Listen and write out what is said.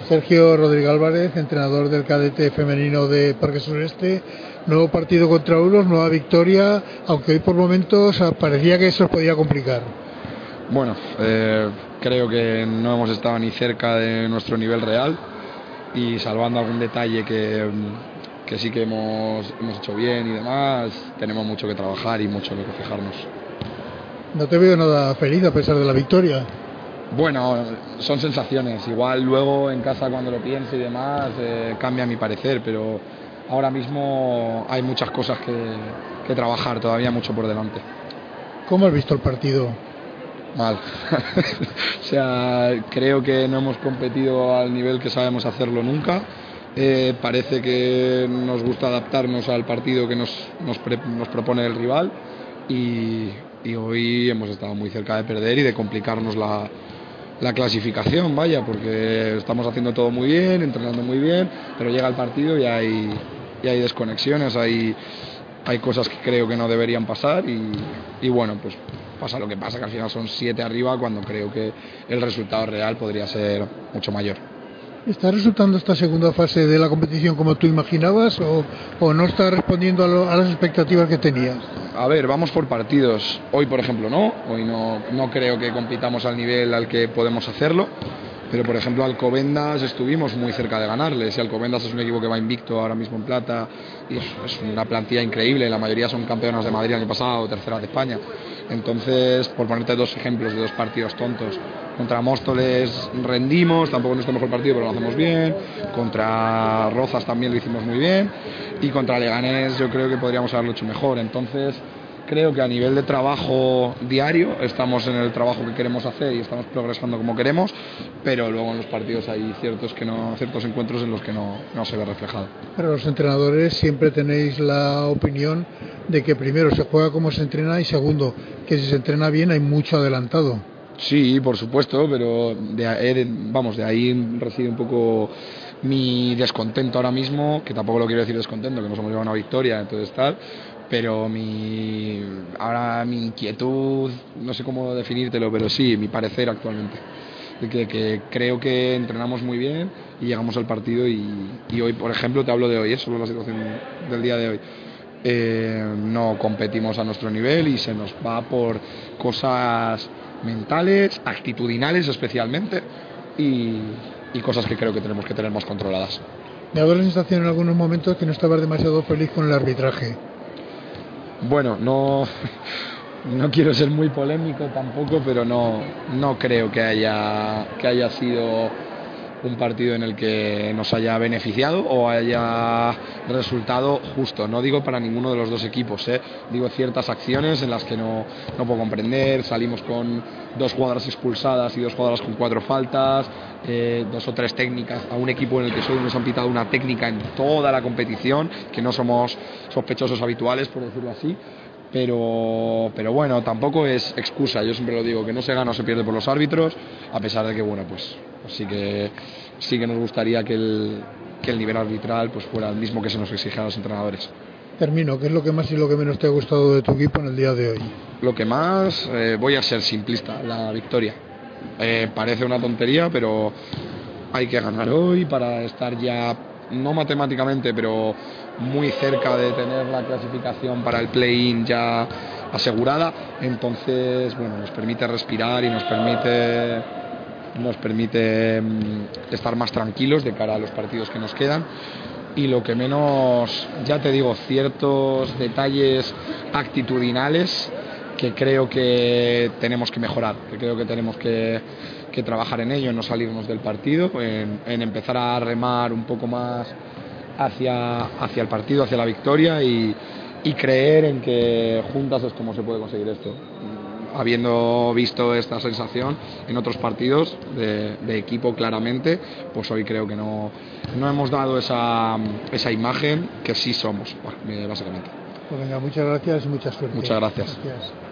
Sergio Rodríguez Álvarez, entrenador del cadete femenino de Parque Sureste, nuevo partido contra Euros, nueva victoria, aunque hoy por momentos parecía que eso os podía complicar. Bueno, creo que no hemos estado ni cerca de nuestro nivel real y salvando algún detalle que sí que hemos hecho bien y demás, tenemos mucho que trabajar y mucho en lo que fijarnos. No te veo nada feliz a pesar de la victoria. Bueno, son sensaciones. Igual luego en casa cuando lo pienso y demás cambia mi parecer, pero ahora mismo hay muchas cosas que trabajar, todavía mucho por delante. ¿Cómo has visto el partido? Mal. O sea, creo que no hemos competido al nivel que sabemos hacerlo nunca. Parece que nos gusta adaptarnos al partido que nos propone el rival y hoy hemos estado muy cerca de perder y de complicarnos la clasificación, vaya, porque estamos haciendo todo muy bien, entrenando muy bien, pero llega el partido y hay desconexiones, hay cosas que creo que no deberían pasar y bueno, pues pasa lo que pasa, que al final son 7 arriba cuando creo que el resultado real podría ser mucho mayor. ¿Está resultando esta segunda fase de la competición como tú imaginabas o no está respondiendo a las expectativas que tenías? A ver, vamos por partidos. Hoy, por ejemplo, hoy no creo que compitamos al nivel al que podemos hacerlo. Pero, por ejemplo, Alcobendas estuvimos muy cerca de ganarles. Y Alcobendas es un equipo que va invicto ahora mismo en plata y es una plantilla increíble. La mayoría son campeonas de Madrid el año pasado, terceras de España. Entonces, por ponerte dos ejemplos de dos partidos tontos, contra Móstoles rendimos, tampoco es nuestro mejor partido, pero lo hacemos bien. Contra Rozas también lo hicimos muy bien. Y contra Leganés yo creo que podríamos haberlo hecho mejor. Entonces, creo que a nivel de trabajo diario estamos en el trabajo que queremos hacer y estamos progresando como queremos, pero luego en los partidos hay ciertos encuentros en los que no se ve reflejado. Pero los entrenadores siempre tenéis la opinión de que primero se juega como se entrena y segundo, que si se entrena bien hay mucho adelantado. Sí, por supuesto, pero de ahí reside un poco mi descontento ahora mismo, que tampoco lo quiero decir descontento, que nos hemos llevado una victoria, entonces tal, pero ahora mi inquietud, no sé cómo definírtelo, pero sí, mi parecer actualmente, de que creo que entrenamos muy bien y llegamos al partido y hoy, por ejemplo, te hablo de hoy, solo la situación del día de hoy. No competimos a nuestro nivel y se nos va por cosas mentales, actitudinales especialmente y cosas que creo que tenemos que tener más controladas. Me ha dado la sensación en algunos momentos que no estabas demasiado feliz con el arbitraje. Bueno, no quiero ser muy polémico tampoco, pero no creo que haya sido un partido en el que nos haya beneficiado o haya resultado justo. No digo para ninguno de los dos equipos, digo ciertas acciones en las que no puedo comprender. Salimos con 2 jugadoras expulsadas y 2 jugadoras con 4 faltas, 2 o 3 técnicas a un equipo en el que solo nos han pitado una técnica en toda la competición, que no somos sospechosos habituales, por decirlo así. Pero bueno, tampoco es excusa, yo siempre lo digo, que no se gana o se pierde por los árbitros, a pesar de que bueno, pues sí que nos gustaría que el nivel arbitral pues fuera el mismo que se nos exige a los entrenadores. Termino, ¿qué es lo que más y lo que menos te ha gustado de tu equipo en el día de hoy? Lo que más, voy a ser simplista, la victoria. Parece una tontería, pero hay que ganar hoy para estar ya, no matemáticamente, pero muy cerca de tener la clasificación para el play-in ya asegurada. Entonces, bueno, nos permite respirar y nos permite estar más tranquilos de cara a los partidos que nos quedan. Y lo que menos, ya te digo, ciertos detalles actitudinales que creo que tenemos que mejorar, que creo que tenemos que trabajar en ello, en no salirnos del partido, en empezar a remar un poco más hacia el partido, hacia la victoria y creer en que juntas es como se puede conseguir esto. Habiendo visto esta sensación en otros partidos de equipo claramente, pues hoy creo que no hemos dado esa imagen que sí somos, básicamente. Pues venga, muchas gracias y mucha suerte. Muchas gracias.